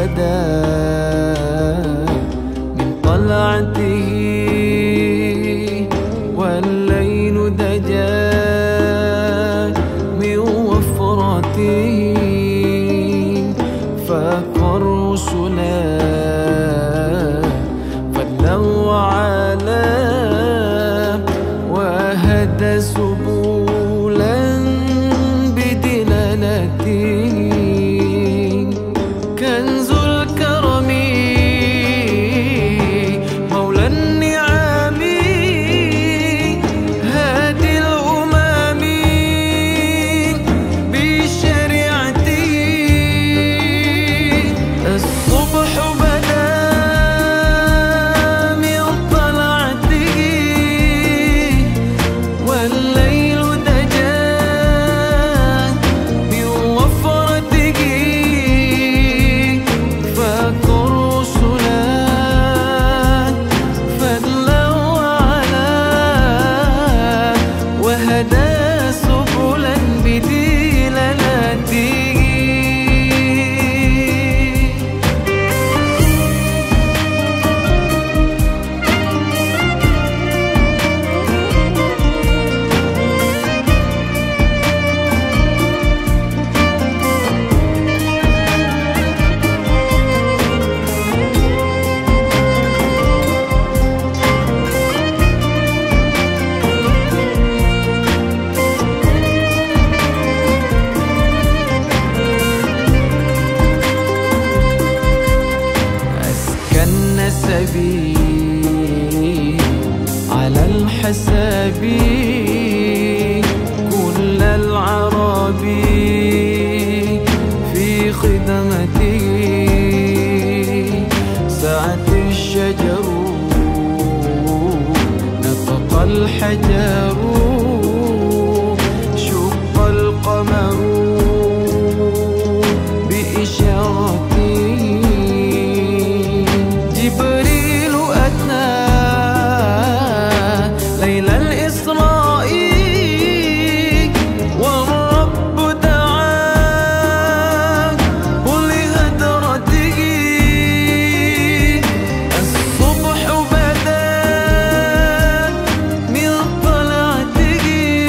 بدا من طلعته، والليل دجا من وفرته، فاق الرسلا فضلا وعلا، وهدى سبلا بدلالته، كنز الكرم مولى النعم، هادي الأمم بشريعته. الصبح بدا من طلعته، والليل دجا من وفرته، فاق الرسلا فضلا وعلا، وهدى سبلا بدلالته. على الحساب كل العرب في خدمته، سعت الشجر نطق الحجر، شق القمر بإشارته، جبريل أتى ليل الإسراء، والرب دعاه لهدرته. الصبح بدا من طلعته،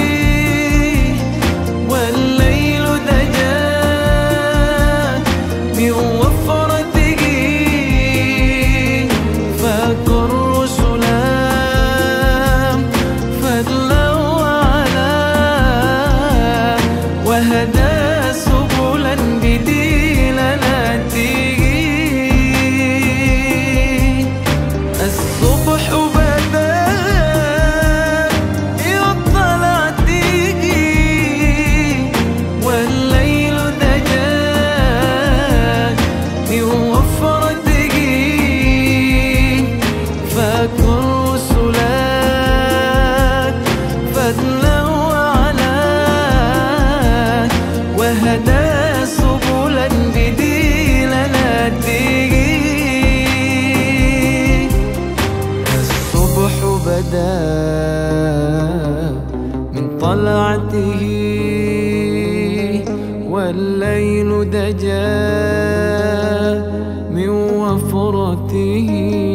والليل دجا من وفرته، فاق الرسلا فضلا وعلا، وهدى سبلا بدلالته. الصبح بدا من طلعته، والليل دجا من وفرته، فاق الرسلا فضلا وعلا، وهدى سبلا بدلالته. الصبح بدا من طلعته، والليل دجا من وفرته،